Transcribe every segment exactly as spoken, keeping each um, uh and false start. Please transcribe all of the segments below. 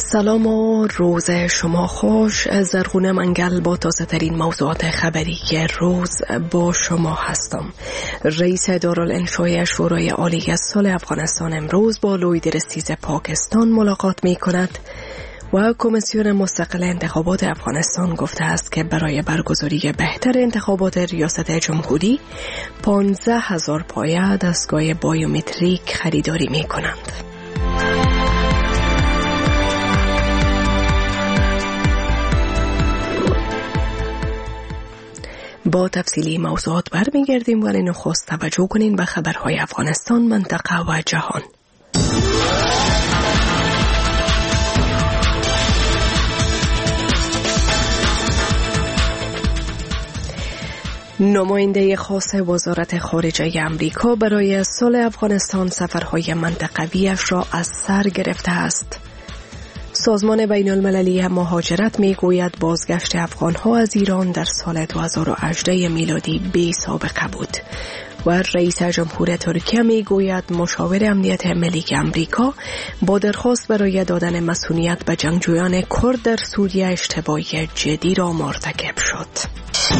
سلام و روز شما خوش. زرغونه منگل با تازه ترین موضوعات خبری که روز با شما هستم. رئیس دارالانشای شورای عالی سال افغانستان امروز با لوی رئیس پاکستان ملاقات می کند و کمیسیون مستقل انتخابات افغانستان گفته است که برای برگزاری بهتر انتخابات ریاست جمهوری پانزده هزار پایه دستگاه بایومتریک خریداری می کنند. با تفصیلی موضوعات برمیگردیم ولی نخست توجه کنین به خبرهای افغانستان، منطقه و جهان. نماینده خاص وزارت خارجه امریکا برای سال افغانستان سفرهای منطقویش را از سر گرفته است. سازمان بین المللی مهاجرت می گوید بازگشت افغانها از ایران در سال دو هزار و هجده میلادی بی سابقه بود و رئیس جمهور ترکیه می گوید مشاور امنیت ملی امریکا با درخواست برای دادن مسئولیت به جنگجویان کرد در سوریه اشتباهی جدی را مرتکب شد.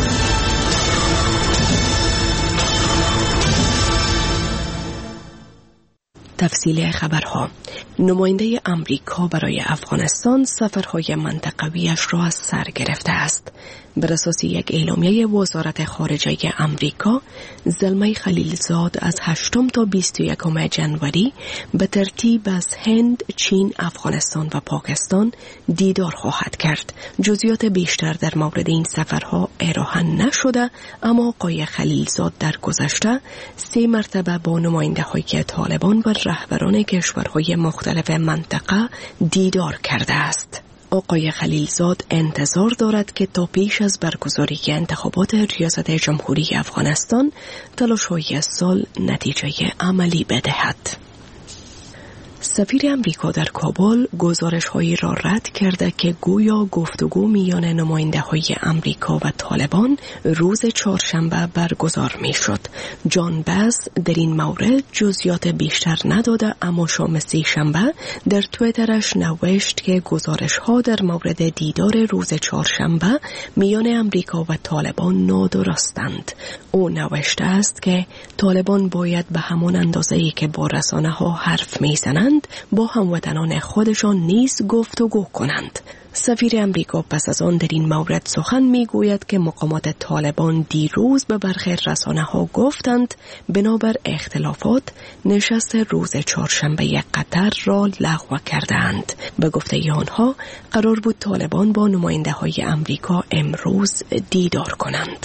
تفصیل خبرها. نماینده امریکا برای افغانستان سفرهای منطقویش را از سر گرفته است. بر اساس یک اعلامیه وزارت خارجه امریکا، زلمه خلیلزاد از هشتم تا بیست و یکم ژانویه به ترتیب از هند، چین، افغانستان و پاکستان دیدار خواهد کرد. جزئیات بیشتر در مورد این سفرها ارائه نشده، اما آقای خلیلزاد در گذشته سه مرتبه با نماینده‌های طالبان و رهبران کشورهای مختلف منطقه دیدار کرده است. آقای خلیلزاد انتظار دارد که تا پیش از برگزاری انتخابات ریاست جمهوری افغانستان تلاش‌های سال نتیجه عملی بدهد. سفیر امریکا در کابل گزارش‌هایی را رد کرده که گویا گفتگو میان نماینده‌های امریکا و طالبان روز چهارشنبه برگزار می‌شد. جان باس در این مورد جزئیات بیشتر نداده، اما شام سه‌شنبه در توییترش نوشت که گزارش‌ها در مورد دیدار روز چهارشنبه میان امریکا و طالبان نادرستند. او نوشته است که طالبان باید به همان اندازه‌ای که با رسانه‌ها حرف می‌زنند با هموطنان خودشان نیز گفتگو کنند. سفیر امریکا پس از آن در این مورد سخن میگوید که مقامات طالبان دیروز به برخی رسانه‌ها گفتند بنابر اختلافات نشست روز چهارشنبه قطر را لغو کردند. به گفته آنها قرار بود طالبان با نماینده‌های امریکا امروز دیدار کنند.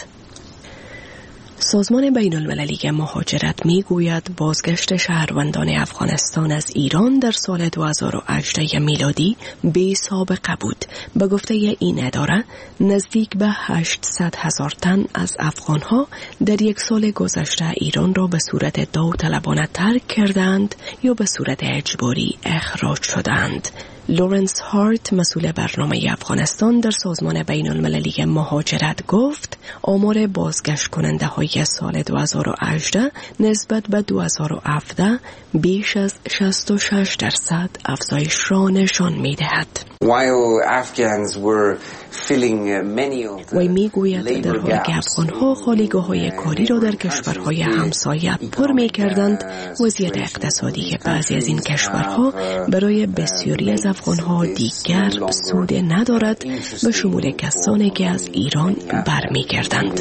سازمان بین المللی مهاجرت می گوید بازگشت شهروندان افغانستان از ایران در سال دو هزار و هجده میلادی بی سابقه بود. به گفته این اداره نزدیک به هشتصد هزار تن از افغانها در یک سال گذشته ایران را به صورت داوطلبانه ترک کردند یا به صورت اجباری اخراج شدند. لورنس هارت مسئول برنامه افغانستان در سازمان بین المللی مهاجرت گفت آمار بازگشت کننده های سال دو هزار و هجده نسبت به دو هزار و هفده بیش از شصت و شش درصد افزایش را نشان می دهد. وی می گوید در حالی که افغانها خالیگاه های کاری را در کشورهای همسایه پر می کردند، وضعیت اقتصادی بعضی از این کشورها برای بسیاری از افغانها دیگر سود ندارد، به شمول کسانی که از ایران برمیگردند.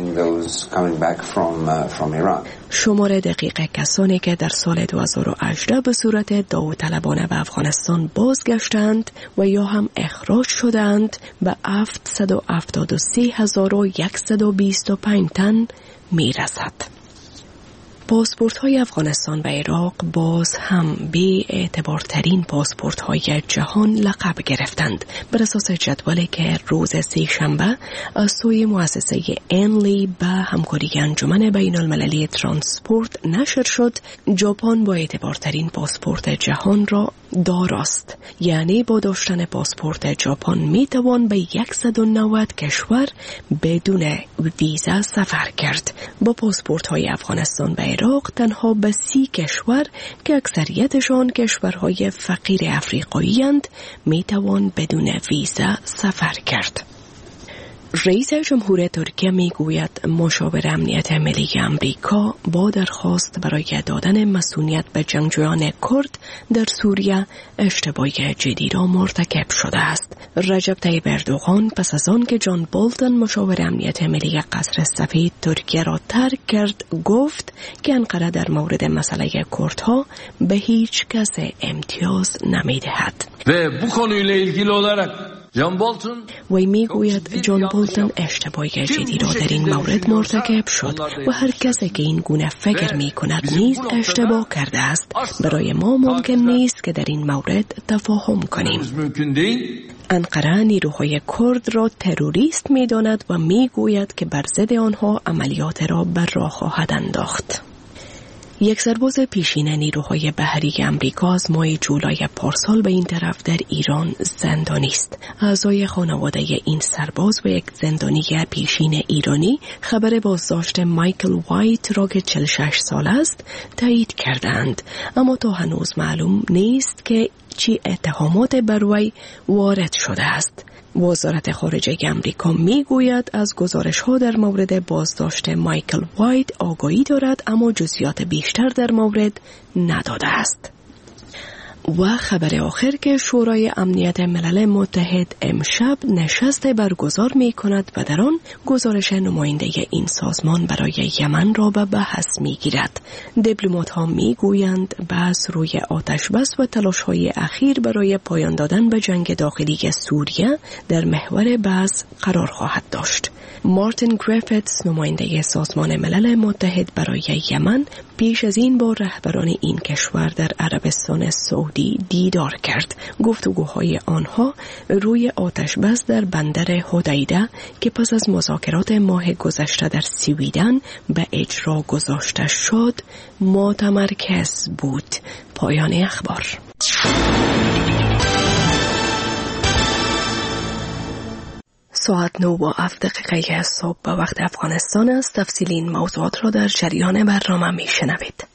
شمار دقیق کسانی که در سال دو هزار و هجده به صورت داوطلبانه به افغانستان بازگشتند و یا هم اخراج شدند به هفتصد و هفتاد و سه هزار و صد و بیست و پنج تن می رسد. پاسپورت های افغانستان و عراق باز هم بی اعتبارترین پاسپورت های جهان لقب گرفتند. بر اساس جدولی که روز سه‌شنبه از سوی مؤسسه انلی به همکاری انجمن بین المللی ترانسپورت نشر شد، ژاپن با اعتبارترین پاسپورت جهان را داراست. یعنی با داشتن پاسپورت ژاپن می توان به صد و نود کشور بدون ویزا سفر کرد. با پاسپورت های افغانستان به عراق تنها به سی کشور که اکثریتشان کشورهای فقیر افریقایی اند می توان بدون ویزا سفر کرد. رئیس جمهور ترکیه می گوید مشاور امنیت ملی امریکا با درخواست برای دادن مسئولیت به جنگجویان کرد در سوریه اشتباه جدی را مرتکب شده است. رجب طیب اردوغان پس از آن که جان بولتن مشاور امنیت ملی قصر سفید ترکیه را ترک کرد گفت که انقره در مورد مسئله کردها به هیچ کس امتیاز نمی دهد. و bu konuyla ilgili olarak جان بولتن وی می گوید جان بولتن اشتباه جدی را در این مورد مرتکب شد و هر کسی که این گونه فکر می کند نیز اشتباه کرده است. برای ما ممکن نیست که در این مورد تفاهم کنیم. انقره نیروهای کرد را تروریست می داند و می گوید که بر ضد آنها عملیات را بر راه خواهد انداخت. یک سرباز پیشین نیروهای بحری امریکا از ماه جولای پارسال به این طرف در ایران زندانی است. اعضای خانواده این سرباز و یک زندانی پیشین ایرانی خبر بازداشت مایکل وایت را که چهل و شش سال است تایید کردند، اما تا هنوز معلوم نیست که چی اتهامات بر وی وارد شده است. وزارت خارجه امریکا می گوید از گزارش ها در مورد بازداشت مایکل وایت آگاهی دارد اما جزئیات بیشتر در مورد نداده است. و خبر آخر که شورای امنیت ملل متحد امشب نشست برگزار می کند و در آن گزارش نماینده این سازمان برای یمن را به بحث می گیرد. دیپلمات ها می گویند بحث روی آتش بس و تلاش های اخیر برای پایان دادن به جنگ داخلی سوریه در محور بحث قرار خواهد داشت. مارتین گریفتس نماینده سازمان ملل متحد برای یمن پیش از این با رهبران این کشور در عربستان سعودی دیدار کرد. گفتگوهای آنها روی آتش بس در بندر حدیده که پس از مذاکرات ماه گذشته در سویدن به اجرا گذاشته شد متمرکز بود. پایان اخبار. ساعت نه و هفت دقیقه صبح به وقت افغانستان است. تفصیل این موضوعات را در جریان برنامه می شنوید.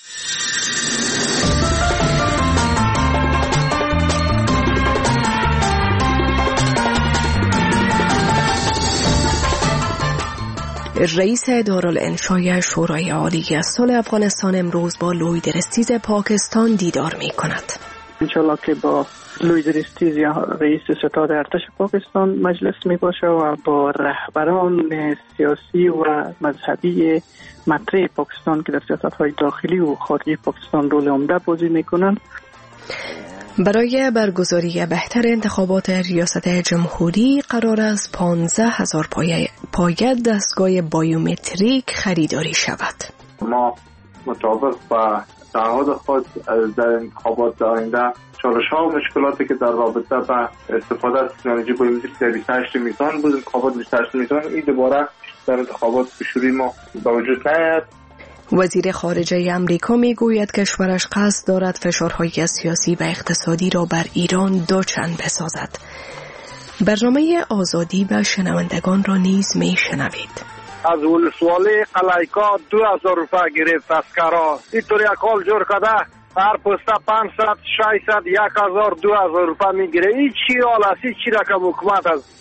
رئیس دارالانشای شورای عالی صلح افغانستان امروز با لوید رستیز پاکستان دیدار می کند. انشالله که با لوید رستیز یا رئیس ستاد ارتش پاکستان مجلس می باشه و با رهبران سیاسی و مذهبی مطرح پاکستان که در سیاست‌های داخلی و خارجی پاکستان رول عمده بازی می کنند. برای برگزاری بهتر انتخابات ریاست جمهوری قرار است پانزده هزار پایه دستگاه بایومتریک خریداری شود. ما مطابق با تعهد خود در انتخابات آینده چالش‌ها و مشکلاتی که در رابطه با استفاده از تکنولوژی بایومتریک در بیست و هشت میزان بود، انتخابات بیست و هشت میزان این دوباره در انتخابات پیشروی ما به وجود نیامد. وزیر خارجه امریکا می گوید کشورش قصد دارد فشارهای سیاسی و اقتصادی را بر ایران دوچند بسازد. برنامه آزادی و شنوندگان را نیز می شنوید. از ولسوالی قلعیکا دو هزار روپه گرفت از کرا. اینطور یک حال جور کده هر پسته پانصد، ششصد، یک هزار، دو هزار روپه میگیره. این چی حال است؟ این چی رقم حکومت است؟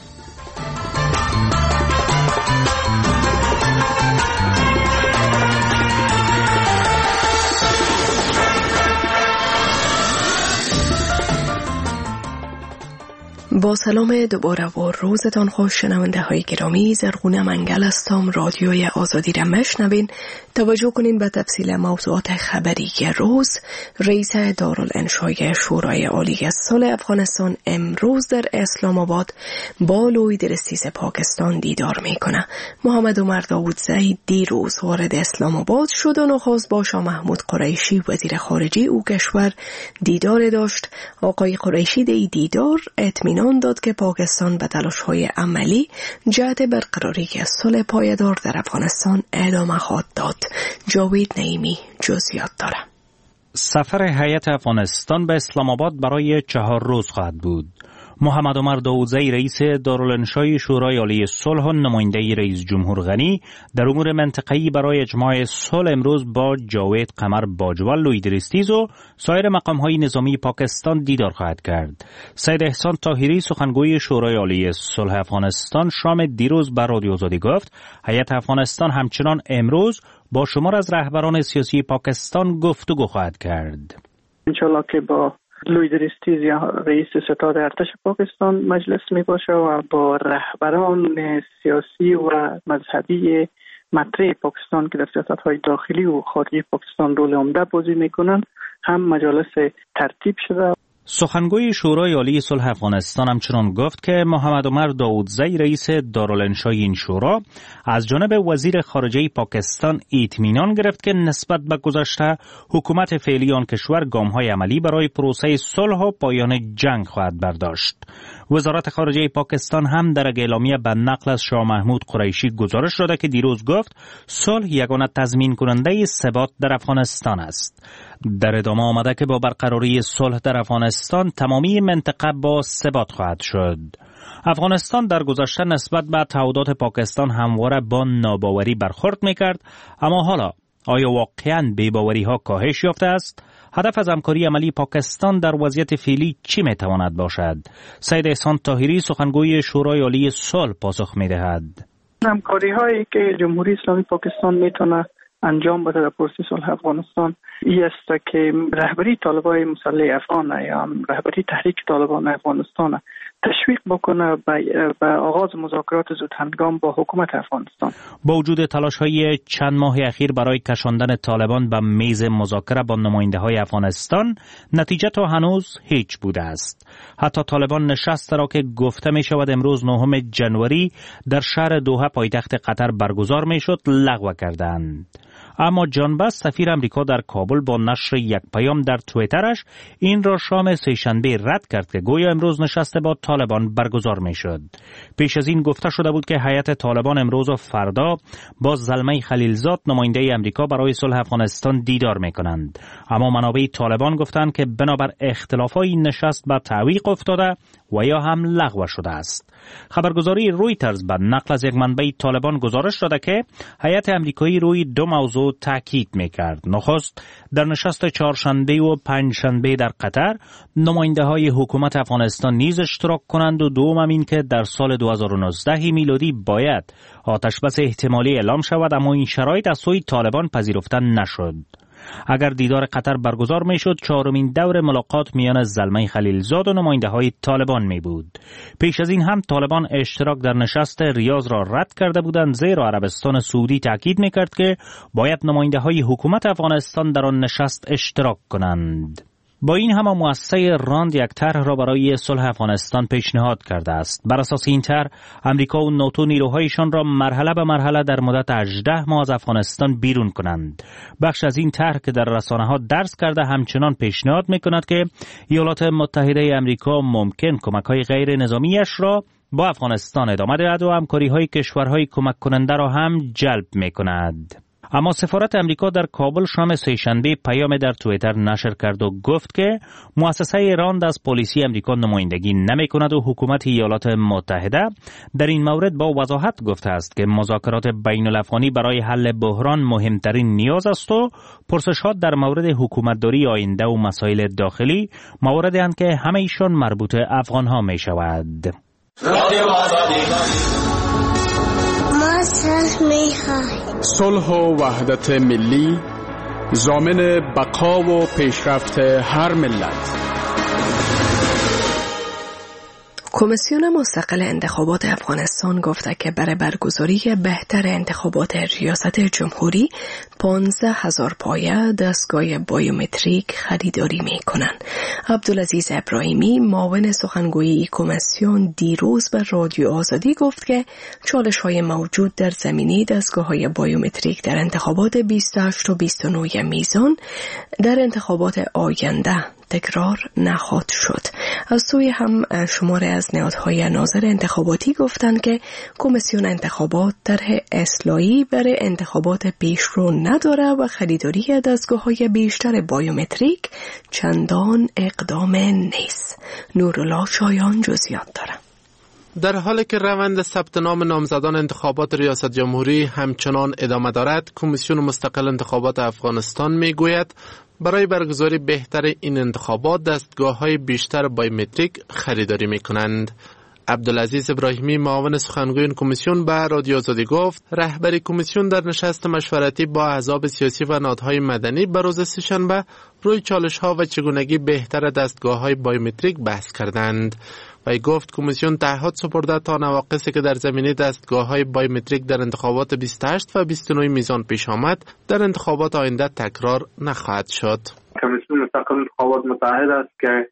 با سلام دوباره و روزتان خوش شنونده های گرامی. زرغونه منگل هستم. رادیوی آزادی را مشنوین. توجه کنین به تفصیل موضوعات خبری روز. رئیس دارالانشای شورای عالی صلح افغانستان امروز در اسلام آباد با لوید رستیز پاکستان دیدار میکنه. محمد عمر داودزی دیروز وارد اسلام آباد شد و نخست با شاه محمود قریشی وزیر خارجه او کشور دیدار داشت. آقای قریشی دی دیدار اطمینان داد که پاکستان به تلاش‌های عملی جهت برقراری صلح پایدار در افغانستان ادامه خواهد داد. جاوید نعیمی جزئیات دارد. سفر هیئت افغانستان به اسلام آباد برای چهار روز خواهد بود. محمد عمر داودزی رئیس دارالانشای شورای عالی صلح و نماینده رئیس جمهور غنی در امور منطقه‌ای برای اجماع صلح امروز با جاوید قمر باجوال لویدریستیز و سایر مقام‌های نظامی پاکستان دیدار خواهد کرد. سید احسان طاهری سخنگوی شورای عالی صلح افغانستان شام دیروز بر رادیو آزادی گفت هیئت افغانستان همچنان امروز با شمار از رهبران سیاسی پاکستان گفتگو خواهد کرد. انشالله که با لویدریستیز یا رئیس ستاد ارتش پاکستان مجلس می باشه و با رهبران سیاسی و مذهبی مطرح پاکستان که در سیاست‌های داخلی و خارجی پاکستان رول عمده بازی میکنن هم مجالس ترتیب شده. سخنگوی شورای عالی صلح افغانستان همچنان گفت که محمد عمر داودزی رئیس دارالانشای این شورا از جانب وزیر خارجه پاکستان اطمینان گرفت که نسبت به گذشته حکومت فعلی آن کشور گام‌های عملی برای پروسه صلح و پایان جنگ خواهد برداشت. وزارت خارجه پاکستان هم در اعلامیه به نقل از شاه محمود قریشی گزارش داده که دیروز گفت صلح یگانه تضمین کننده ثبات در افغانستان است. در ادامه آمده که با برقراری صلح در افغانستان تمامی منطقه با ثبات خواهد شد. افغانستان در گذشته نسبت به تعهدات پاکستان همواره با ناباوری برخورد میکرد، اما حالا آیا واقعاً بی‌باوری ها کاهش یافته است؟ هدف از همکاری عملی پاکستان در وضعیت فعلی چی میتواند باشد؟ سید احسان طاهری سخنگوی شورای عالی صلح پاسخ میدهد. همکاری هایی که جمهوری اسلامی پاکستان میتونه انجام بده در پروسه صلح افغانستان این است که رهبری طالبان مسلح افغان یا رهبری تحریک طالبان افغانستان تشویق بکنه به آغاز مذاکرات زودهنگام با حکومت افغانستان. با وجود تلاش‌های چند ماه اخیر برای کشاندن طالبان به میز مذاکره با نماینده‌های افغانستان، نتیجه تا هنوز هیچ بوده است. حتی طالبان نشست را که گفته می شود امروز نهم ژانویه در شهر دوحه پایتخت قطر برگزار می شد لغو کردند. اما جان بس سفیر امریکا در کابل با نشر یک پیام در توییترش این را شام سه‌شنبه رد کرد که گویا امروز نشست با طالبان برگزار می شد. پیش از این گفته شده بود که هیئت طالبان امروز و فردا با زلمه خلیلزاد نماینده امریکا برای صلح افغانستان دیدار می کنند. اما منابع طالبان گفتند که بنابر اختلافات این نشست به تعویق افتاده و یا هم لغو شده است. خبرگزاری رویترز به نقل از یک منبع طالبان گزارش داده که هیئت امریکایی روی دو موضوع تاکید می‌کرد. نخست در نشست چهارشنبه و پنجشنبه در قطر نماینده‌های حکومت افغانستان نیز اشتراک کنند و دوم این که در سال دو هزار و نوزده میلادی باید آتشبس احتمالی اعلام شود، اما این شرایط از سوی طالبان پذیرفته نشد. اگر دیدار قطر برگزار می شد چهارمین دور ملاقات میان زلمه خلیلزاد و نماینده های طالبان می بود. پیش از این هم طالبان اشتراک در نشست ریاض را رد کرده بودند، زیرا عربستان سعودی تاکید می کرد که باید نماینده های حکومت افغانستان در آن نشست اشتراک کنند. با این هم مؤسسه راند یک طرح را برای صلح افغانستان پیشنهاد کرده است. بر اساس این طرح امریکا و ناتو نیروهایشان را مرحله به مرحله در مدت هجده ماه از افغانستان بیرون کنند. بخش از این طرح که در رسانه‌ها درز کرده همچنان پیشنهاد می‌کند که ایالات متحده امریکا ممکن کمک‌های غیر نظامیش را با افغانستان ادامه دهد و همکاری‌های کشورهای کمک کننده را هم جلب می‌کند. اما سفارت امریکا در کابل شام سه‌شنبه پیام در توییتر نشر کرد و گفت که مؤسسه راند از پلیسی امریکا نمایندگی نمی کند و حکومت ایالات متحده در این مورد با وضاحت گفته است که مذاکرات بین الافغانی برای حل بحران مهمترین نیاز است و پرسش‌ها در مورد حکومتداری آینده و مسائل داخلی مواردی اند که همه ایشان مربوط افغان‌ها می شود. صلح و وحدت ملی ضامن بقا و پیشرفت هر ملت. کمیسیون مستقل انتخابات افغانستان گفته که برای برگزاری بهتر انتخابات ریاست جمهوری پانزده هزار پایه دستگاه بایومتریک خریداری می کنند. عبدالعزیز ابراهیمی معاون سخنگوی کمیسیون دیروز به رادیو آزادی گفت که چالش های موجود در زمینه دستگاه های بایومتریک در انتخابات بیست و هشت و بیست و نه میزان در انتخابات آینده تکرار نخواهد شد. از سوی هم شماره از نهادهای ناظر انتخاباتی گفتند که کمیسیون انتخابات طرح اصلاحی برای انتخابات پیشرو نداره و خریداری دستگاه‌های بیشتر بایومتریک چندان اقدام نیست. نورالله شایان جزئیات داره. در حالی که روند ثبت نام نامزدان انتخابات ریاست جمهوری همچنان ادامه دارد، کمیسیون مستقل انتخابات افغانستان میگوید برای برگزاری بهتر این انتخابات دستگاه‌های بیشتر بایومتریک خریداری می‌کنند. عبدالعزیز ابراهیمی معاون سخنگوی این کمیسیون به رادیو آزادی گفت رهبری کمیسیون در نشست مشورتی با احزاب سیاسی و نهادهای مدنی به روز سه‌شنبه روی چالش‌ها و چگونگی بهتر دستگاه‌های بایومتریک بحث کردند. وی گفت کمیسیون تعهد سپرده تا نواقصی که در زمینه دستگاه‌های بایومتریک در انتخابات بیست و هشت و بیست و نه میزان پیش آمد در انتخابات آینده تکرار نخواهد شد. کمیسیون مستقل انتخابات متحد است که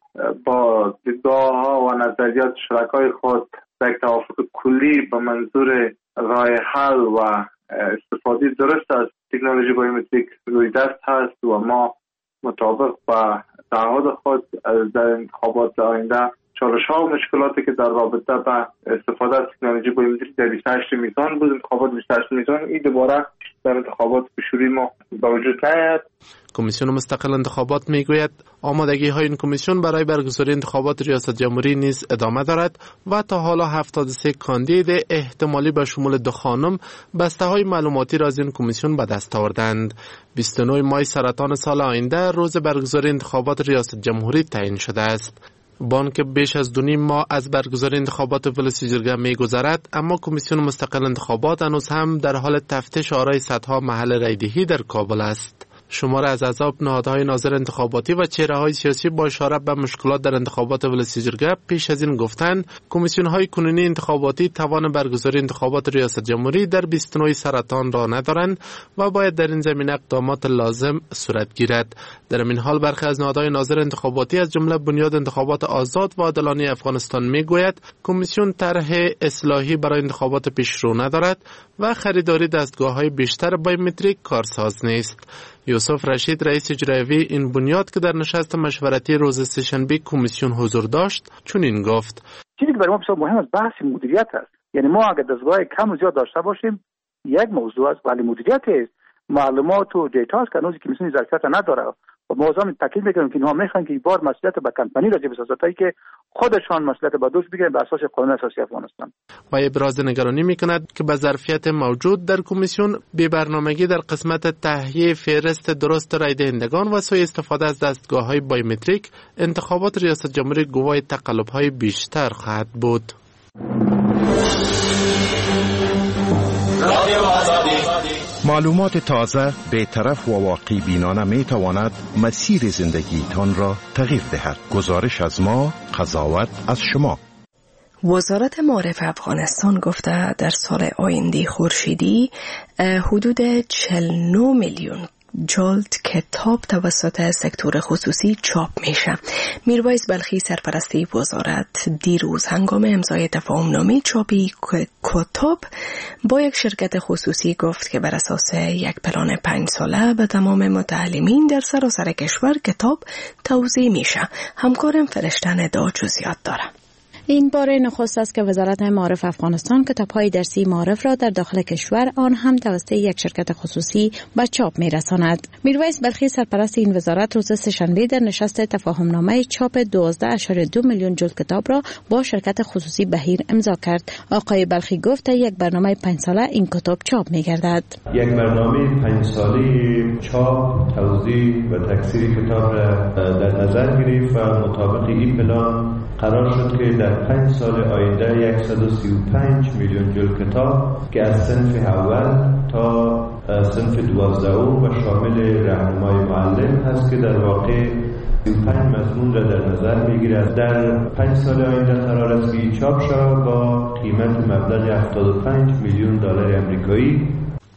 با دیدگاه‌ها و نظریات شرکای خود در توافق کلی به منظور راه حل و استفاده درست از تکنولوژی بایومتریک روی دست هست و ما مطابق با تعهد خود در انتخابات آینده چالش‌ها و مشکلاتی که در رابطه با استفاده از تکنولوژی بایومتریک در بیست و هشت میزان بود، انتخابات بیست و هشت میزان این دوباره در انتخابات پیشروی ما به وجود نیاید. کمیسیون مستقل انتخابات میگوید آمادگی های این کمیسیون برای برگزاری انتخابات ریاست جمهوری نیز ادامه دارد و تا حالا هفتاد و سه کاندید احتمالی به شمول دو خانم بسته های معلوماتی را از این کمیسیون به دست آوردند. بیست و نه ماه سرطان سال آینده روز برگزاری انتخابات ریاست جمهوری تعیین شده است. بانک بیش از دو نیم ماه از برگزاری انتخابات ولسی جرگه می گذرد، اما کمیسیون مستقل انتخابات هنوز هم در حال تفتیش آرای صدها محل رایدهی در کابل است. شمار از احزاب نهادهای ناظر انتخاباتی و چهره‌های سیاسی با اشاره به مشکلات در انتخابات ولسی جرگه پیش از این گفتند کمیسیون‌های کنونی انتخاباتی توان برگزاری انتخابات ریاست جمهوری در بیست و نه سرطان را ندارند و باید در این زمینه اقدامات لازم صورت گیرد. در این حال برخی از نهادهای ناظر انتخاباتی از جمله بنیاد انتخابات آزاد و عادلانه افغانستان میگوید کمیسیون طرح اصلاحی برای انتخابات پیشرو ندارد و خریداری دستگاه‌های بیشتر بایومتریک کارساز نیست. یوسف رشید رئیس اجرایی این بنیاد که در نشست مشورتی روز سه‌شنبه کمیسیون حضور داشت چنین گفت: چیزی که برای ما بسیار مهم است بحث مدیریت است. یعنی ما اگر دستگاه کم و زیاد داشته باشیم یک موضوع است، ولی مدیریت است. معلومات و دیتا است که هنوز کمیسیون ظرفیت نداره و ما هم تاکید میکنیم که اینها میخوان که این بار مسئولیت به کمپانی را بسازند که خودشان مسئولیت به دوش بگیرن به اساس قانون اساسی افغانستان. و ابراز نگرانی میکند که به ظرفیت موجود در کمیسیون بی برنامگی در قسمت تهیه فهرست درست رای دهندگان و سوء استفاده از دستگاه‌های بایومتریک انتخابات ریاست جمهوری گواه تقلب‌های بیشتر خواهد بود. معلومات تازه، بی‌طرف و واقعی بینانه می تواند مسیر زندگیتان را تغییر دهد. گزارش از ما، قضاوت از شما. وزارت معارف افغانستان گفته در سال آینده خورشیدی حدود چهل و نه میلیون جلد کتاب توسط سکتور خصوصی چاپ میشه. میرویس بلخی سرپرستی وزارت دیروز هنگام امضای تفاهمنامه چاپی کتاب با یک شرکت خصوصی گفت که بر اساس یک پلان پنج ساله به تمام متعلمین در سراسر کشور کتاب توزیع میشه. همکارم فرشته ندا جزئیات داره. این بار نخست است که وزارت معارف افغانستان کتاب‌های درسی معارف را در داخل کشور آن هم توسط یک شرکت خصوصی به چاپ می‌رساند. میرویس بلخی سرپرست این وزارت روز سه‌شنبه در نشست تفاهمنامه چاپ دوازده اشاری دو میلیون جلد کتاب را با شرکت خصوصی بهیر امضا کرد. آقای بلخی گفت یک برنامه پنج ساله این کتاب چاپ می‌گردد. یک برنامه پنج ساله چاپ، توزیع و تکثیر کتاب را در نظر گرفت و مطابق این پلان قرار شد که در پنج سال آینده صد و سی و پنج میلیون جلد کتاب که از صنف اول تا صنف دوازدهم و شامل راهنمای معلم هست که در واقع سی و پنج مضمون را در نظر میگیرد در پنج سال آینده قرار است که چاپ شود با قیمت مبلغ هفتاد و پنج میلیون دلار آمریکایی.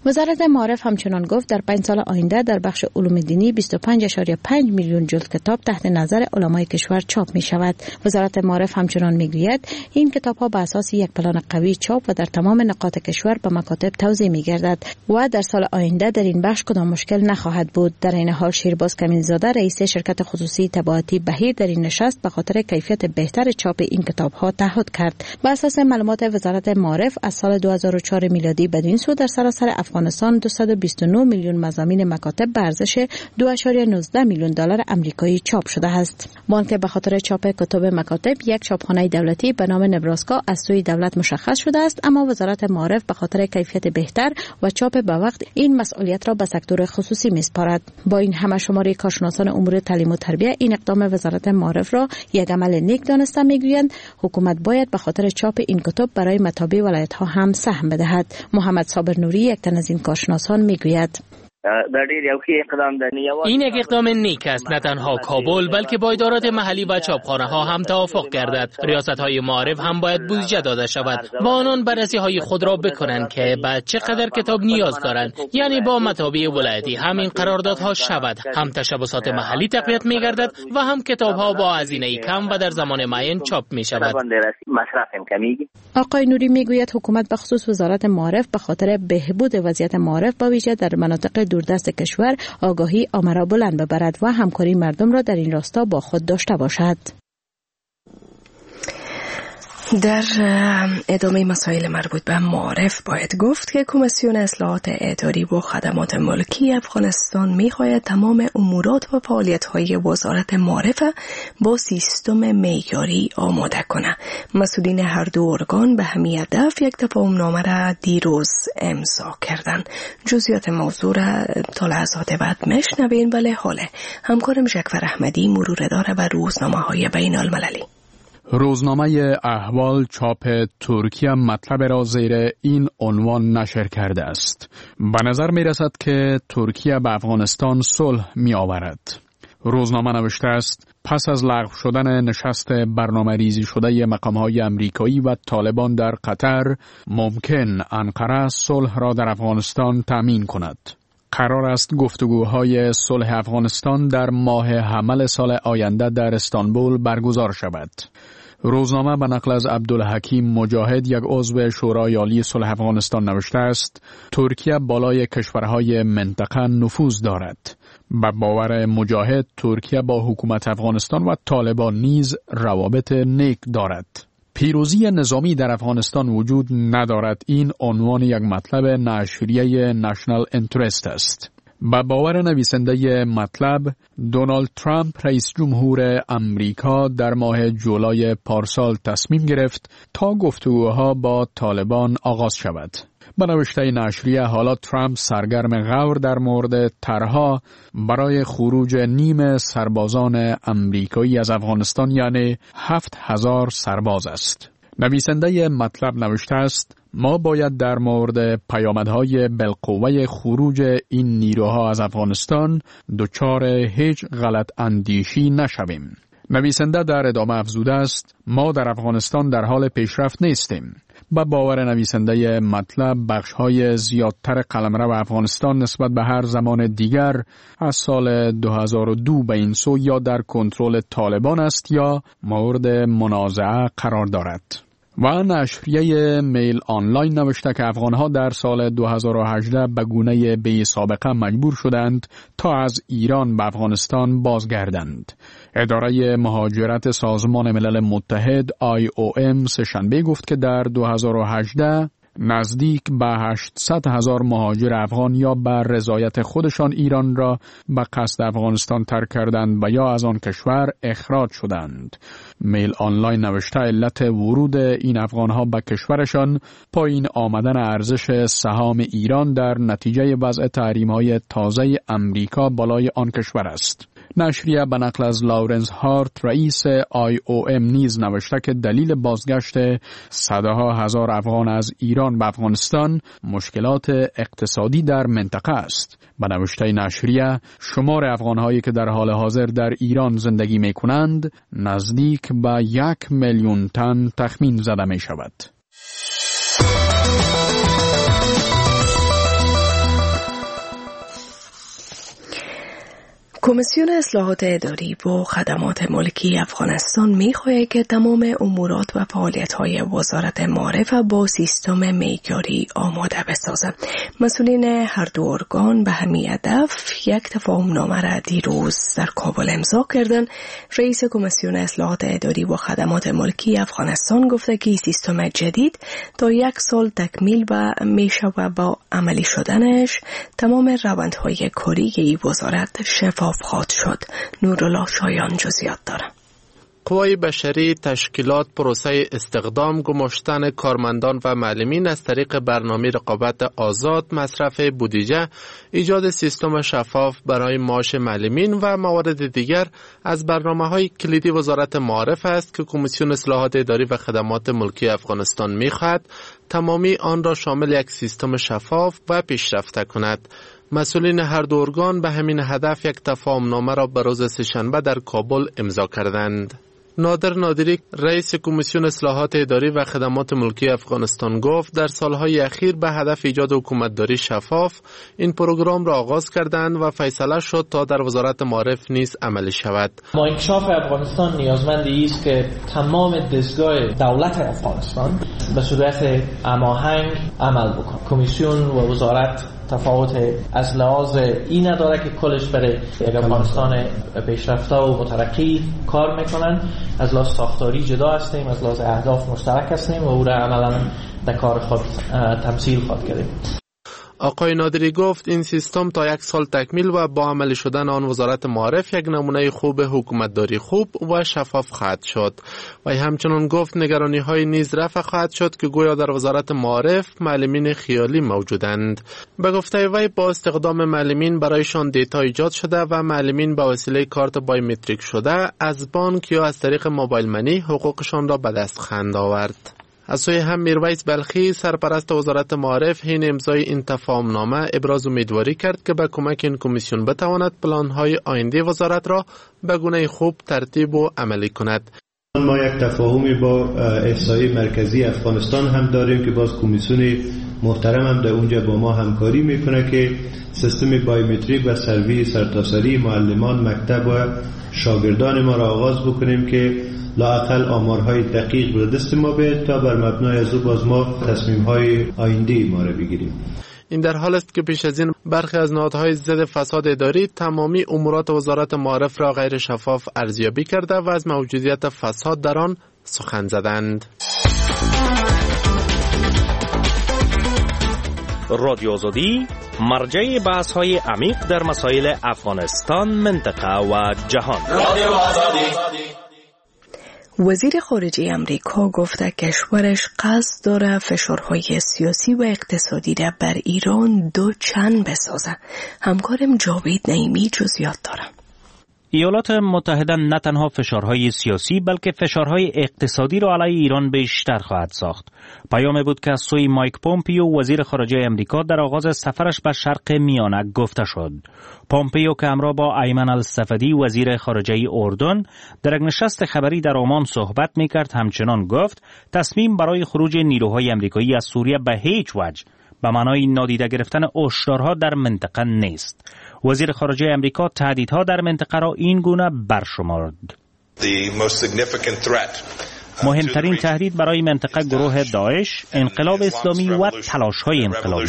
وزارت معارف همچنان گفت در پنج سال آینده در بخش علوم دینی بیست و پنج ممیز پنج میلیون جلد کتاب تحت نظر علمای کشور چاپ می شود. وزارت معارف همچنان می گوید این کتاب ها بر اساس یک پلان قوی چاپ و در تمام نقاط کشور به مکاتب توزیع می گردد و در سال آینده در این بخش کدام مشکل نخواهد بود. در این حال شیرباز کمینزاده رئیس شرکت خصوصی طباعتی بهیر در این نشست به خاطر کیفیت بهتر چاپ این کتاب ها تعهد کرد. بر اساس معلومات وزارت معارف از سال دو هزار و چهار میلادی بدین سو در سراسر افغانستان دویست و بیست و نه میلیون مضامین مکاتب به ارزش دو ممیز نوزده میلیون دلار آمریکایی چاپ شده است. بانک به خاطر چاپ کتب مکاتب یک چاپخانه دولتی به نام نبراسکا از سوی دولت مشخص شده است، اما وزارت معارف به خاطر کیفیت بهتر و چاپ به وقت این مسئولیت را به سکتور خصوصی میسپارد. با این همه شماری کارشناسان امور تعلیم و تربیت این اقدام وزارت معارف را یک عمل نیک دانسته میگویند. حکومت باید به خاطر چاپ این کتب برای مطابع ولایت ها هم سهم بدهد. محمد صابر نوری یک تن از این کارشناسان میگوید این یک اقدام نیک است، نه تنها کابل بلکه با ادارات محلی و چاپخانه ها هم توافق گردد. ریاست های معارف هم باید بودجه داده شود با آنان بررسی های خود را بکنند که به چقدر کتاب نیاز دارند، یعنی با مطابع ولایتی هم این قراردادها شود، هم تشبثات محلی تقویت می گردد و هم کتاب ها با هزینه کم و در زمان معین چاپ می شود. آقای نوری میگوید حکومت به خصوص وزارت معارف به خاطر بهبود وضعیت معارف با ویژه در مناطق دوردست کشور آگاهی عامه را بلند ببرد و همکاری مردم را در این راستا با خود داشته باشد. در ادامه مسائل مربوط به معارف باید گفت که کمیسیون اصلاحات اداری و خدمات ملکی افغانستان می‌خواهد تمام امورات و فعالیت‌های وزارت معارف با سیستم معیاری آماده کند. مسئولین هر دو ارگان به همین هدف یک تفاهمنامه را دیروز امضا کردند. جزئیات موضوع را تا لحظات بعد میشنوین، ولی حالا همکارم جعفر احمدی مرور داره بر روزنامه‌های بین‌المللی. روزنامه احوال چاپ ترکیه مطلب را زیر این عنوان نشر کرده است: به نظر می رسد که ترکیه به افغانستان صلح می آورد. روزنامه نوشته است پس از لغو شدن نشست برنامه ریزی شده مقام‌های امریکایی و طالبان در قطر، ممکن انقره صلح را در افغانستان تأمین کند. قرار است گفتگوهای صلح افغانستان در ماه حمل سال آینده در استانبول برگزار شود. روزنامه به نقل از عبدالحکیم مجاهد، یک عضو شورای عالی صلح افغانستان، نوشته است ترکیه بالای کشورهای منطقه نفوذ دارد. به باور مجاهد ترکیه با حکومت افغانستان و طالبان نیز روابط نیک دارد. پیروزی نظامی در افغانستان وجود ندارد. این عنوان یک مطلب نشریه نشنال انترست است. به باور نویسنده مطلب، دونالد ترامپ رئیس جمهور امریکا در ماه جولای پارسال تصمیم گرفت تا گفتگوها با طالبان آغاز شود. به نوشته نشریه حالا ترامپ سرگرم غور در مورد طرحها برای خروج نیم سربازان امریکایی از افغانستان، یعنی هفت هزار سرباز است. نویسنده مطلب نوشته است ما باید در مورد پیامدهای بالقوه خروج این نیروها از افغانستان دچار هیچ غلط اندیشی نشویم. نویسنده در ادامه افزوده است ما در افغانستان در حال پیشرفت نیستیم. با باور نویسنده مطلب بخش‌های زیادتر قلمرو افغانستان نسبت به هر زمان دیگر از سال دو هزار و دو به این سو یا در کنترل طالبان است یا مورد منازعه قرار دارد. و نشریه میل آنلاین نوشته که افغانها در سال دو هزار و هجده به گونه بی سابقه مجبور شدند تا از ایران به افغانستان بازگردند. اداره مهاجرت سازمان ملل متحد آی او ام سه‌شنبه گفت که در دو هزار و هجده نزدیک به هشتصد هزار مهاجر افغان یا بر رضایت خودشان ایران را به قصد افغانستان ترک کردند و یا از آن کشور اخراج شدند. میل آنلاین نوشته علت ورود این افغانها به کشورشان پایین آمدن ارزش سهام ایران در نتیجه وضع تحریم‌های تازه امریکا بالای آن کشور است. نشریه به نقل از لارنس هارت رئیس آی او ام نیز نوشته که دلیل بازگشت صدها هزار افغان از ایران به افغانستان مشکلات اقتصادی در منطقه است. به نوشته نشریه شمار افغانهایی که در حال حاضر در ایران زندگی می کنند نزدیک به یک میلیون تن تخمین زده می شود. کمیسیون اصلاحات اداری و خدمات ملکی افغانستان می‌خواهد که تمام امورات و فعالیت‌های وزارت معارف با سیستم معیاری آماده بسازد. مسئولین هر دو ارگان به همین هدف یک تفاهم‌نامه را دیروز در کابل امضا کردند. رئیس کمیسیون اصلاحات اداری و خدمات ملکی افغانستان گفته که سیستم جدید تا یک سال تکمیل و میشه و با عملی شدنش تمام روندهای کاری این وزارت شفاف خواهد شد. نورالله شایان جزئیات داره. قوای بشری، تشکیلات، پروسه استخدام، گماشتن کارمندان و معلمین از طریق برنامه رقابت آزاد، مصرف بودجه، ایجاد سیستم شفاف برای معاش معلمین و موارد دیگر از برنامه‌های کلیدی وزارت معارف است که کمیسیون اصلاحات اداری و خدمات ملکی افغانستان می‌خواهد تمامی آن را شامل یک سیستم شفاف و پیشرفته کند. مسئولین هر دو ارگان به همین هدف یک تفاهم‌نامه را به روز سه‌شنبه در کابل امضا کردند. نادر نادری رئیس کمیسیون اصلاحات اداری و خدمات ملکی افغانستان گفت در سالهای اخیر به هدف ایجاد حکومتداری شفاف این پروگرام را آغاز کردند و فیصله شد تا در وزارت معارف نیز عملی شود. با انکشاف افغانستان نیازمند است که تمام دستگاه دولت افغانستان به صورت هماهنگ عمل بکنه. کمیسیون و وزارت تفاوت از لحاظ این نداره که کلش برای افغانستان پیشرفته و مترقی کار میکنن. از لحاظ ساختاری جدا هستیم، از لحاظ اهداف مشترک هستیم و او را عملا در کار خود تمثیل خواهد کردیم. آقای نادری گفت این سیستم تا یک سال تکمیل و با عملی شدن آن وزارت معارف یک نمونه خوب حکومتداری خوب و شفاف خواهد شد. و همچنان گفت نگرانی های نیز رفع خواهد شد که گویا در وزارت معارف معلمین خیالی موجودند. به گفته وی با استخدام معلمین برایشان دیتا ایجاد شده و معلمین به وسیله کارت بایومتریک شده از بانک یا از طریق موبایل منی حقوقشان را به دست خواهند آورد. از سوی هم میرویس بلخی سرپرست وزارت معارف حین امضای این تفاهمنامه ابراز امیدواری کرد که به کمک این کمیسیون بتواند پلان‌های آینده وزارت را به گونه خوب ترتیب و عملی کند. ما یک تفاهمی با احصایی مرکزی افغانستان هم داریم که باز کمیسیون محترم هم در اونجا با ما همکاری میکنه که سیستم بایومتریک و سروی سرتاسری معلمان، مکتب و شاگردان ما را آغاز بکنیم که لااقل آمارهای دقیق به دست ما بیاد تا بر مبنای از او باز ما تصمیم‌های آینده ما را بگیریم. این در حال است که پیش از این برخی از نهادهای ضد فساد اداری تمامی امورات وزارت معارف را غیر شفاف ارزیابی کرده و از موجودیت فساد در آن سخن زدند. رادیو آزادی مرجع بحث‌های عمیق در مسائل افغانستان، منطقه و جهان. رادیو آزادی. وزیر خارجه امریکا گفته کشورش قصد داره فشارهای سیاسی و اقتصادی را بر ایران دو چند بسازه. همکارم جاوید نعیمی جزئیات داره. ایالات متحده نه تنها فشارهای سیاسی بلکه فشارهای اقتصادی را علیه ایران بیشتر خواهد ساخت. پیامی بود که از سوی مایک پومپیو وزیر خارجه امریکا در آغاز سفرش به شرق میانه گفته شد. پومپیو که همراه با ایمن الصفدی وزیر خارجه اردن در یک نشست خبری در عمان صحبت میکرد، همچنان گفت تصمیم برای خروج نیروهای امریکایی از سوریه به هیچ وجه به معنای نادیده گرفتن هشدارها در منطقه نیست. وزیر خارجه امریکا تهدیدها در منطقه را این گونه برشمرد. مهمترین تهدید برای منطقه گروه داعش، انقلاب اسلامی و تلاش‌های انقلابی.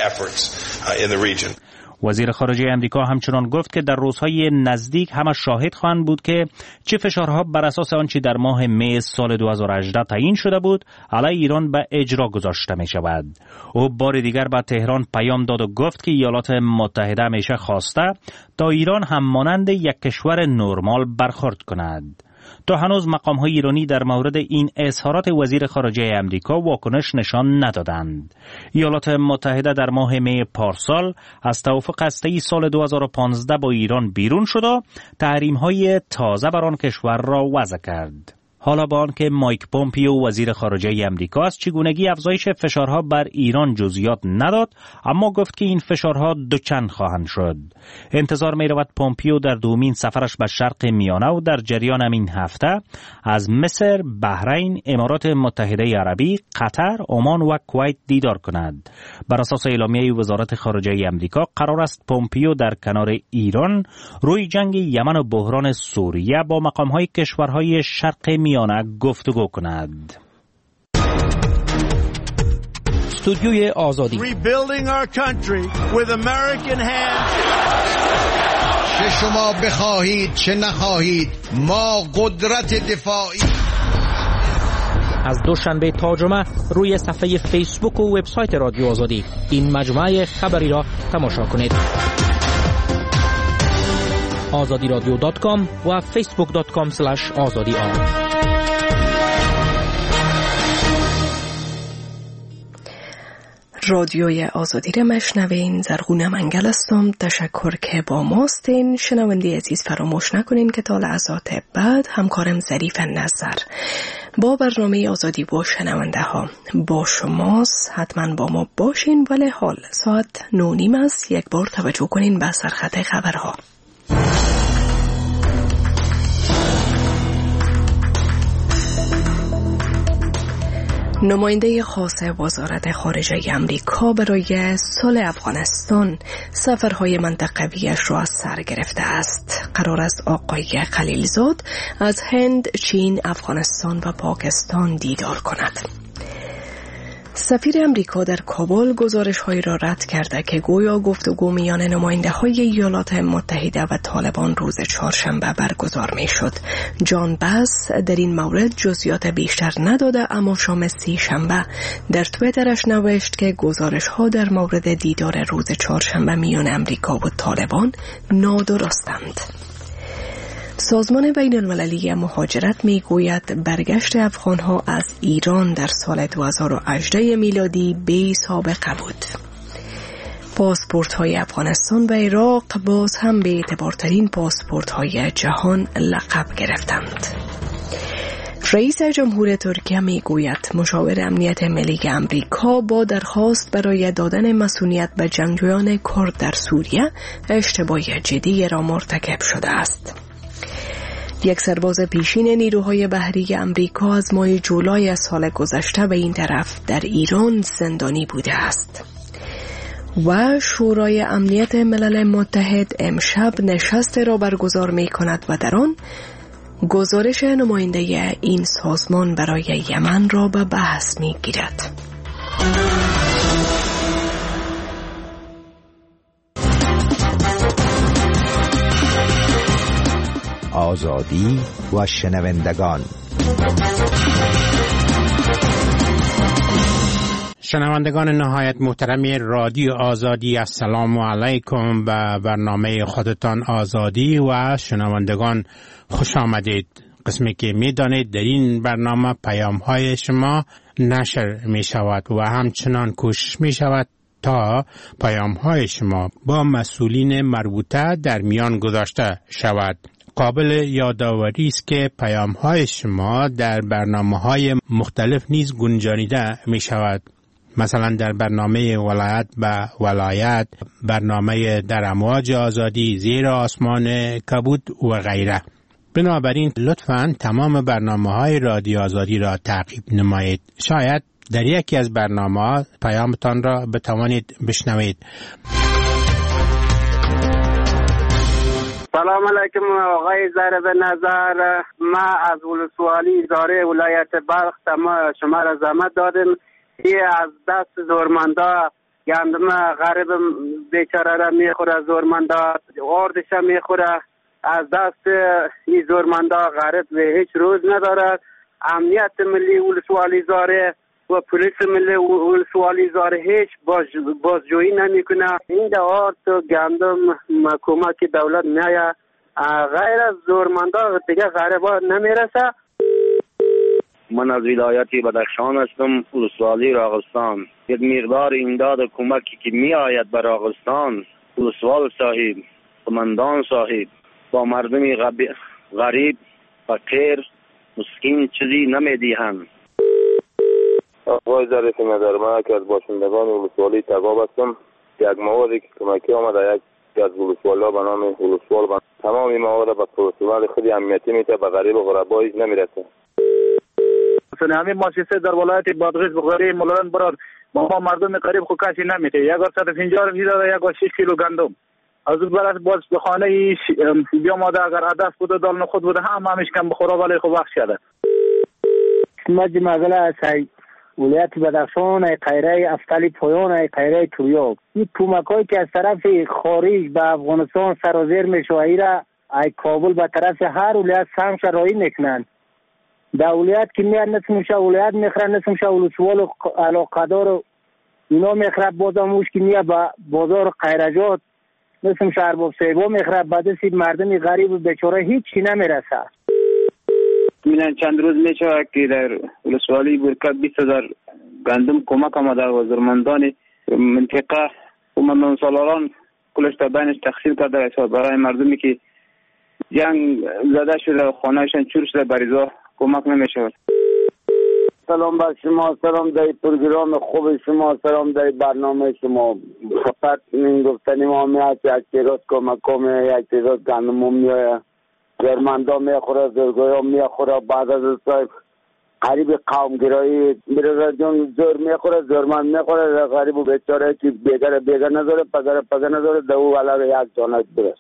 وزیر خارجه امریکا همچنان گفت که در روزهای نزدیک همه شاهد خواهند بود که چه فشارها بر اساس آنچه در ماه می سال دو هزار و هجده تعیین شده بود علیه ایران به اجرا گذاشته می شود. او بار دیگر به تهران پیام داد و گفت که ایالات متحده همیشه خواسته تا ایران هم مانند یک کشور نرمال برخورد کند. تا هنوز مقام‌های ایرانی در مورد این اظهارات وزیر خارجه امریکا واکنش نشان ندادند. ایالات متحده در ماه می پارسال از توافق هسته‌ای سال دو هزار و پانزده با ایران بیرون شد و تحریم‌های تازه بر آن کشور را وضع کرد. حالا با آنکه مایک پومپیو وزیر خارجه امریکا از چگونگی افزایش فشارها بر ایران جزئیات نداد، اما گفت که این فشارها دوچند خواهند شد. انتظار می رود پومپیو در دومین سفرش به شرق میانه و در جریان همین هفته از مصر، بحرین، امارات متحده عربی، قطر، عمان و کویت دیدار کند. بر اساس اعلامیه وزارت خارجه امریکا قرار است پومپیو در کنار ایران روی جنگ یمن و بحران سوریه با مقام‌های کشورهای شرق میانه گفتگو کند. استودیوی آزادی. چه شما بخواهید چه نخواهید، ما قدرت دفاعی. از دوشنبه تا جمعه روی صفحه فیسبوک و وبسایت رادیو آزادی این مجموعه خبری را تماشا کنید. آزادی رادیو دات کام و فیسبوک دات کام اسلش آزادی آر. رادیوی آزادی را مشنوین. زرغونه منگل هستم. تشکر که با ماستین. شنونده عزیز فراموش نکنین که تا لحظات بعد همکارم ظریف نظر با برنامه آزادی با شنونده ها با شماست. حتما با ما باشین. ولی حال ساعت نو نیم است. یک بار توجه کنین به سرخط خبرها. نماینده خاص وزارت خارجه امریکا برای صلح افغانستان سفرهای منطقویش را از سر گرفته است. قرار است آقای خلیلزاد از هند، چین، افغانستان و پاکستان دیدار کند. سفیر امریکا در کابل گزارش‌هایی را رد کرده که گویا گفتگو میان نماینده‌های ایالات متحده و طالبان روز چهارشنبه برگزار می‌شد. جان باس در این مورد جزئیات بیشتر نداده، اما شام سی شنبه در توییترش نوشت که گزارش‌ها در مورد دیدار روز چهارشنبه میان امریکا و طالبان نادرستند. سازمان بین المللی مهاجرت می گوید برگشت افغانها از ایران در سال دو هزار و هجده میلادی بی سابقه بود. پاسپورت های افغانستان و عراق باز هم به اعتبارترین پاسپورت های جهان لقب گرفتند. رئیس جمهور ترکیه می گوید مشاور امنیت ملی امریکا با درخواست برای دادن مسئولیت به جنگجویان کرد در سوریه اشتباه جدی را مرتکب شده است. یک سرباز پیشین نیروهای بحری امریکا از ماه جولای سال گذشته به این طرف در ایران زندانی بوده است. و شورای امنیت ملل متحد امشب نشست را برگزار می کند و در آن گزارش نماینده این سازمان برای یمن را به بحث می گیرد. آزادی و شنوندگان. شنوندگان نهایت محترم رادیو آزادی، السلام علیکم. به برنامه خودتان آزادی و شنوندگان خوش آمدید. قسمی که می دانید در این برنامه پیام های شما نشر می شود و همچنان کوشش می شود تا پیام های شما با مسئولین مربوطه در میان گذاشته شود. قابل یادآوری است که پیام های شما در برنامه های مختلف نیز گنجانیده می شود. مثلا در برنامه ولایت به ولایت، برنامه در امواج آزادی، زیر آسمان کبود و غیره. بنابراین لطفاً تمام برنامه های رادیو آزادی را تعقیب نمایید. شاید در یکی از برنامه پیامتان را بتوانید بشنوید. سلام علیکم آقای ضرب نظر. ما از ولسوالی اداره ولایت بلخ شما را زحمت دادیم. این از دست زورمندا گندم غریب بیچاره را میخوره، زورمندا آردش میخوره. از دست این زورمندا غریب به هیچ روز نداره. امنیت ملی ولسوالی اداره و پلیس ملی ولسوالی اداره هیچ باز بازجویی نمیکنه. این دهات گندم کمک دولت میایه، غیر از زورمندا دیگه غریبا نمیرسه. من از ولایت بدخشان هستم، ولسوالی راغستان. یک مقدار امداد کمکی که می آید به راغستان، ولسوال صاحب، قماندان صاحب با مردم غریب، فقیر مسکین چیزی نمیدیهند. آقای ظریف نظرمه که از باشندگان ولسوالی تگاب هستم. یک موردی که کمکی آمده یک از ولسوالی ها به نام ولسوال بند تمام این موارد به پروسیونال خودی امنیتی میته به غریب و غربا هیچ نمیرسه. همین مؤسسه در ولایت بادغیس بغاری مولارن برار ما ما مردم قریب خو کسی نمیته. یک بار صد پنجاه روپیه داده، یک بار شش کیلو گندم. از اون برات باز به خانه بیاماده اگر عدس بوده دال نخود بوده هم همش کم بخوره ولی خو بخش شده. مجمع مغلا سای ولایت بدخشان ای قیره افتالی پایان ای قیره توریاب این کمکایی که از طرف خارج به افغانستان سرازیر میشه ایرا ای کابل به طرف هر ولایت سهم شرایی میکنن. در ولایت که میاد نسمشه ولایت میخرن نسمشه ولسوال و علاقه‌دار اینا میخره بازموش که میاد به بازار قیرجات نسمشه ارباب سیبا میخره بعد سی مردم غریب و بیچاره هیچی نمیرسه. من چند روز میشه که در ولسوالی برکت بیست هزار گندم کمک آمده و زرمندان منطقه قماندان سالاران کلش تا بینش تقسیم کرده برای مردمی که جنگ زده شده و خانهشان چور شده بریزا کمک نمیشه. سلام بر شما، سلام در پروگرام خوب شما، سلام در برنامه شما. فقط این گفتنی ما میاد یک تیروز کمک کنه، یک تیروز گندم میاد جرمندا میخوره، زرگویا میخوره، بعد از صاحب غریب قومگرایی میره جون زور میخوره، زورمند میخوره، غریب و بیچاره که بیگر بیگر نداره، پدر پدر نداره، دو والا یک جانت بره.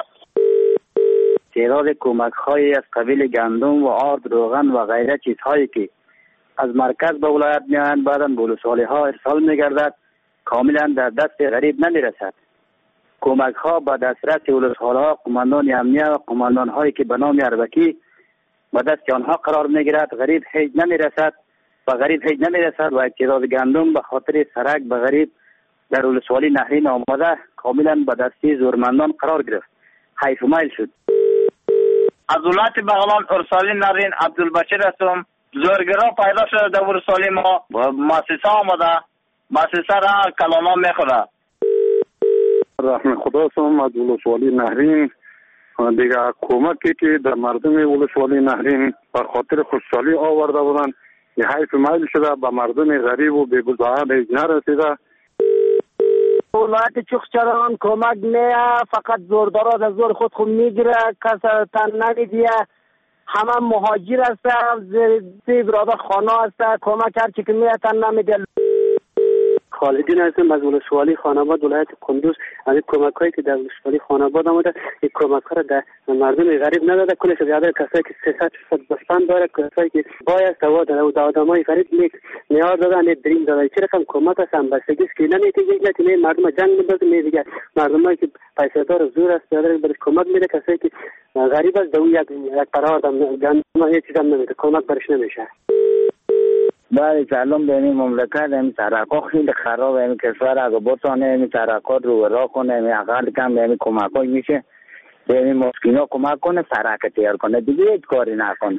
تعداد کمک های از قبیل گندم و آرد روغن و غیره چیزهایی که از مرکز به ولایت میان بعدا به ولسوالی ها ارسال میگردد کاملا در دست غریب نمیرسد. کمک ها به دسترس ولسوالی ها قماندان امنیه و قماندان هایی که به نام اربکی به دست آنها قرار میگیرد. غریب هیچ نمیرسد و غریب هیچ نمیرسد و تعداد گندم به خاطر سرک به غریب در ولسوالی نهرین آماده کاملا به دستی زورمندان قرار گرفت. حیف مایل شد. از ولایت بغلان ارسالی نهرین عبدالبشیر هستم. زورگرا پیدا شده در ولسوالی ما مؤسسه آمده، مؤسسه را کلانا میخوره. رحم خدا سم از ولسوالی نهرین دیگه کمکی که در مردم ولسوالی نهرین به خاطر خوشحالی آورده بودن یه حیف مایل شده به مردم غریب و بی‌گزاره هیچ نرسیده. ولایت چخچران کمک نه، فقط زوردار از زور خود خود میگیره، کس تن نمیدیه، همه مهاجر هستن، زیر برادر خانه هستن، کمک هر چی که میاد تن نمیده. خالدین هستم از ولسوالی خاناباد ولایت کندوز. از کمک هایی که در ولسوالی خاناباد آمده این کمک ها را در مردم غریب نداده. کلش زیاده کسایی که سیصد چهارصد بستان داره، کسایی که باید سوا داره و در آدمای غریب نیک نیاز دادن درین داده. چه رقم کمک هستن بستگی است که نمیتونه یک مردم جنگ میندازه میگه مردمایی که پیسه دار زور است داره برش کمک میده. کسایی که غریب است دو یک یک قرار دادن گندم هیچ چیز نمیده، کمک برش نمیشه. بله سلام به این مملکت. این سرکا خیلی خراب، این کشور اگه بتونه این سرکا رو راه کنه، این اقل کم به این کمک های میشه به این مسکینا کمک کنه، سرک تیار کنه، دیگه هیچ کاری نکنه.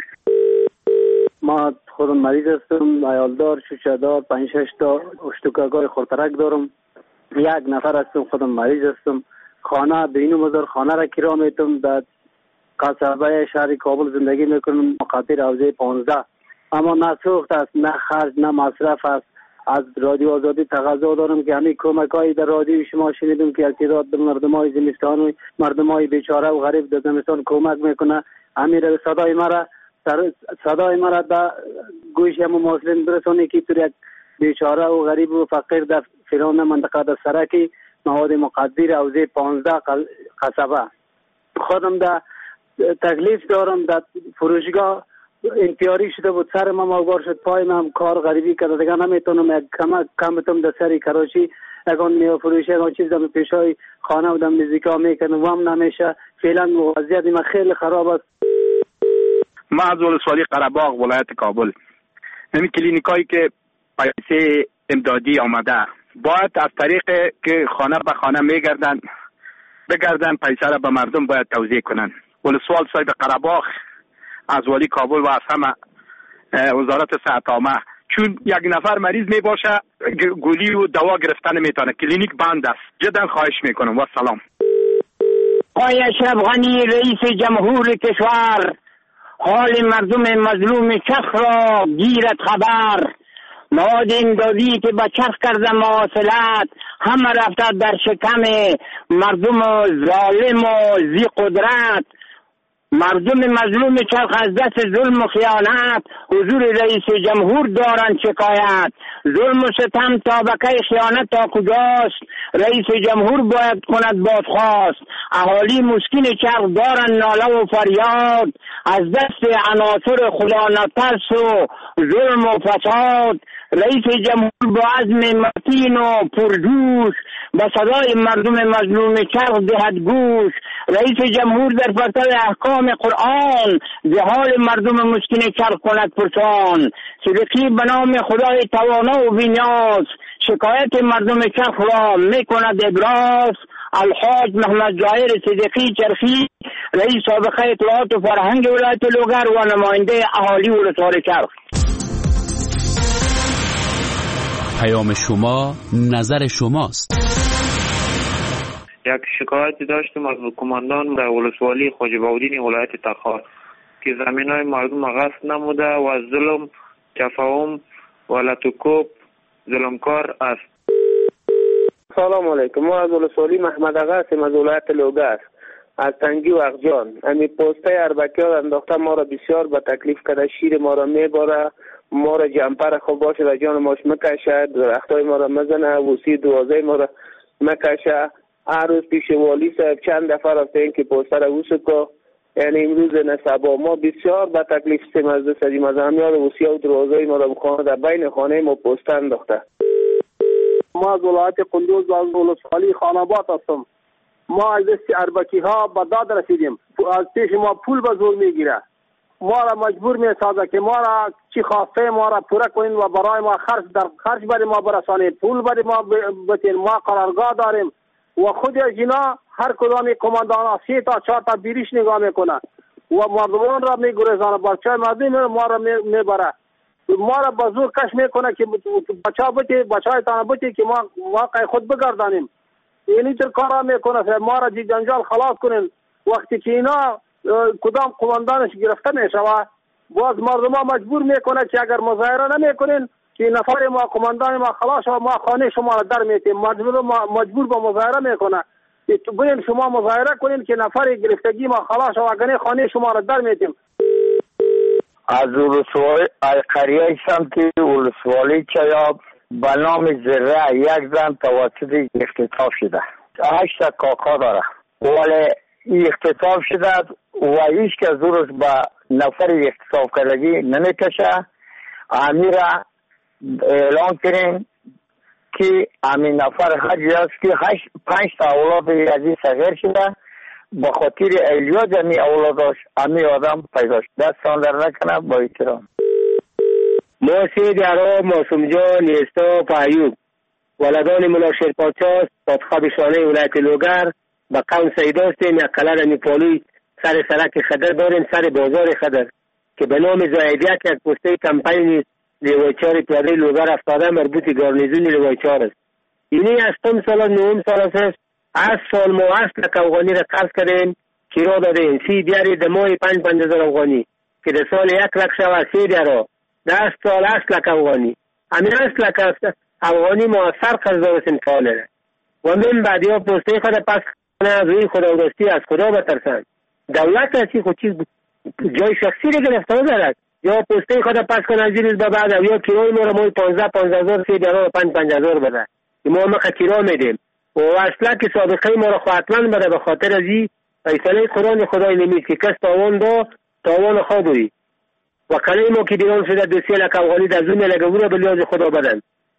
ما خودم مریض هستم، عیالدار، شوشه‌دار، پنج شش تا اشتکاگاه خورترک دارم. یک نفر هستم، خودم مریض هستم. خانه بینو مزار خانه را کرا میتم در قصبه شهر کابل زندگی میکنم، مقاطع حوزه پانزده. اما نه سوخت است، نه خرج، نه مصرف است. از رادیو آزادی تقاضا دارم که همین کمک‌های در رادیو شما شنیدم که تعداد به مردم‌های زمستان و مردم‌های بیچاره و غریب در زمستان کمک میکنه. همین صدای مرا صدای مرا در گوش هم مسلم برسونه که تو یک بیچاره و غریب و فقیر در فلان منطقه در سرکی مواد مقدر حوزه پانزده قصبه خودم در تکلیف دارم. در فروشگاه انتیاری شده بود، سر ما موگار شد، پای من کار غریبی کرده دیگه نمیتونم یک کم کم بتم در سری کراچی اگه میو فروشی اگه چیز دم پیشای خانه و دم نزدیکا میکنم و هم نمیشه. فعلا وضعیت ما خیلی خراب است. ما از ولسوالی قره‌باغ ولایت کابل، همین کلینیکایی که پیسه امدادی آمده باید از طریق که خانه به خانه میگردن بگردن پیسه را به مردم باید توزیع کنن. ولسوال صاحب قره‌باغ از والی کابل و از همه وزارت صحت عامه، چون یک نفر مریض می باشه گولی و دوا گرفتن میتونه، کلینیک بند است. جدا خواهش میکنم و سلام. آقای اشرف غنی رئیس جمهور کشور، حال مردم مظلوم چرخ را گیرد خبر. مواد امدادی که به چرخ کرده مواصلت، همه رفته در شکم مردم ظالم و ذی قدرت. مردم مظلوم چرخ از دست ظلم و خیانت، حضور رئیس جمهور دارند شکایت. ظلم و ستم طبقه خیانت تا کجاست؟ رئیس جمهور باید کند بازخواست. اهالی مسکین چرخ دارند ناله و فریاد، از دست عناصر خدا نترس و ظلم و فساد. رئیس جمهور با عزم متین و پرجوش، به صدای مردم مظلوم چرخ دهد گوش. رئیس جمهور در پرتو احکام قرآن، به حال مردم مسکین چرخ کند پرسان. صدیقی به نام خدای توانا و بی‌نیاز، شکایت مردم چرخ را می کند ابراز. الحاج محمد جایر صدیقی چرخی، رئیس سابقه اطلاعات و فرهنگ ولایت لوگر و نماینده اهالی ولسوالی چرخ. پیام شما نظر شماست. یک شکایتی داشتیم از کماندان در ولسوالی خواجه باودین ولایت تخار که زمینای مردم غصب نموده و از ظلم، تفاهم و لطوکوب ظلمکار است. سلام علیکم. ما از ولسوالی محمد آقا هستیم از ولایت لوگر از تنگی و اغجان. امی پوسته اربکی ها انداخته ما را بسیار به تکلیف کرده. شیر ما را میباره، ما را جمپر خوب باشه در جان ماش مکشه، درختای ما را مزنه، وسی دوازه ما را مکشه. هر روز پیش والی صاحب چند دفعه رفته این که پوسته را وسکو، یعنی امروز نصبا ما بسیار به تکلیف سیم از دست سجیم از همیان وسی و دروازه ما را بخانه در بین خانه ما پوسته انداخته. ما از ولایت قندوز و از ولسوالی خاناباد هستم. ما از دست اربکی ها به داد رسیدیم، از پیش ما پول به زور میگیره، ما را مجبور میسازه که ما را چی خواسته ما را پوره کنین و برای ما خرج در خرج برای ما برسانید، پول برای ما بتین. ما قرارگاه داریم و خود از اینا هر کدامی کماندان ها سه تا چهار تا بیریش نگاه میکنه و مردمان را میگریزانه، بچه مردم ما را میبره، ما را به زور کش میکنه که بچه بتی بچه های تانه بتی که ما واقع خود بگردانیم. اینی تر کار را میکنه ما را جی جنجال خلاص کنین. وقتی که اینا کدام قماندانش گرفته میشوه، باز مردم ها مجبور میکنه که اگر مظاهره نمیکنین که نفر ما قماندان ما خلاص و ما خانه شما را در میتیم، مجبور مجبور به مظاهره میکنه که برین شما مظاهره کنین که نفر گرفتگی ما خلاص و اگر خانه شما را در میتیم. از ولسوالی قریه سمت ولسوالی چیاب به نام زره یک زن توسط اختطاف شده. هشت کاکا داره ولی اختطاف شده و هیچ که زورش به نفر اختطاف کردگی نمیکشه. امیره اعلان کنیم که امین نفر حجی است که هشت پنج تا اولاد عزیز صغیر شده، با خاطر الیاد امی اولاداش امی آدم پیدا شد. دستان در نکنه. با احترام. موسی درا معصوم جان نیستا پایوب ولدان ملا شیرپاچا پادخا بشانه ولایت لوگر با قوم سیدا هستیم. یک کلر میپالوی سر سرک خدر داریم، سر بازار خدر که به نام زایدیت یک پسته کمپین لیوایچار پیاده لوگر افتاده مربوط گارنیزون لیوایچار است. اینی هستم سال نهم سال است. از سال ما اصل افغانی را قرض کردیم که را دادیم سی دیاری دمای پنج پنج هزار افغانی که در سال یک لک شود سی دیارا دست سال اصل افغانی. همین اصل افغانی ما سر قرض دارستیم ساله و من بعدی ها پسته خود پس کنه از روی خداوستی از خدا بترسن. دولت هستی خود چیز جای شخصی را گرفته دارد یا پسته خود پس کنه از روز به بعد یا کرای ما را مای پانزده پانزده هزار سی دیارا و پنج پنج هزار بده ما ما کرا میدیم و اصلا که سابقه ما را خواهتمند بده به خاطر از این فیصله قرآن خدای نمید که کس تاوان دا تاوان خواه بوی و کلی ما که دیران شده دو سی لک افغانی در زون لگه را به لیاز خدا بدن.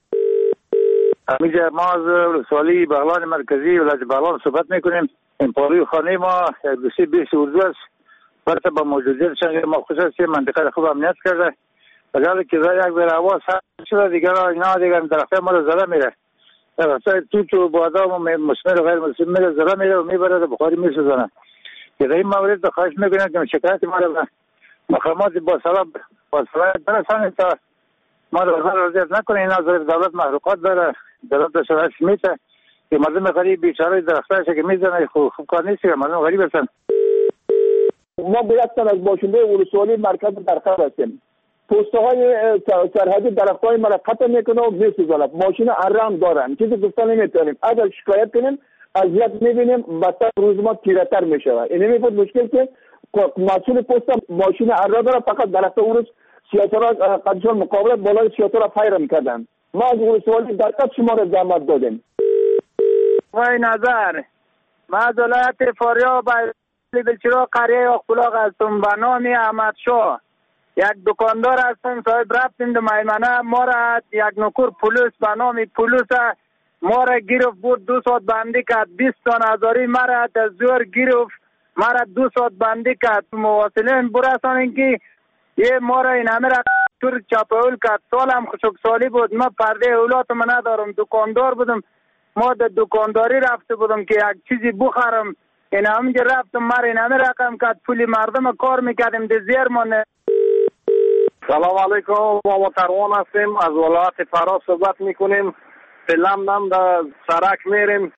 همیشه ما از ولسوالی بغلان مرکزی ولایت بغلان صحبت میکنیم. این پاروی خانه ما بسی بیس اردو است. برسه با موجودیت شنگ ما خصوصی منطقه خوب امنیت کرده. بجالی که در یک بیر هوا سر شده دیگر اینا دیگر درخته ما رو زده میره. درخته توت و بادام و مسمر و غیر مسمر میره زده میره و میبره و بخاری میسوزنه. که در این مورد خواهش میکنم که شکایت ما رو مقامات با سلام با سلام برسانید تا ما رو بزرگ رضایت نکنه. اینا ظریف دولت محروقات داره، دولت داشته میته که مردم غریب بیچاره درختایشه که میزنه خوب, خوب کار نیست که مردم غریب هستن. ما گفتن از باشنده ولسوالی مرکز درقد هستیم. پوسته های سرحدی درخت های ما را قطع میکنه و میسوزاند. ماشین ارام دارن. چیزی گفتن نمیتونیم. اگر شکایت کنیم اذیت میبینیم بدتر روز ما تیره‌تر میشود. این میفته مشکل که مسئول پست ماشین ارام داره فقط درخت اون سیاست‌ها قدشان مقابلت بالای سیاست‌ها فایر میکردن. ما از ولسوالی درقد شما را زحمت دادیم. وای نظر ما از ولایت فاریاب دلچرا قریه اخلاق هستم به نام احمد شاه. یک دکاندار هستم صاحب رفتیم در میمنه ما را یک نکور پلیس به نام پلیس ما را گرفت بود دو ساعت بندی کرد بیست تن هزاری ما را از زور گرفت ما را دو ساعت بندی کرد مواصلین برسانیم که یه ما را این همه را طور چاپول کرد سالم خشک سالی بود ما پرده اولاد ما ندارم دکاندار بودم ما در دکانداری رفته بودم که یک چیزی بخرم این همینجا رفتم ما این همه رقم کرد پولی مردم کار میکردیم در زیر ما نه. سلام علیکم ما تروان هستیم از ولایت فرا صحبت میکنیم فعلا هم در سرک میریم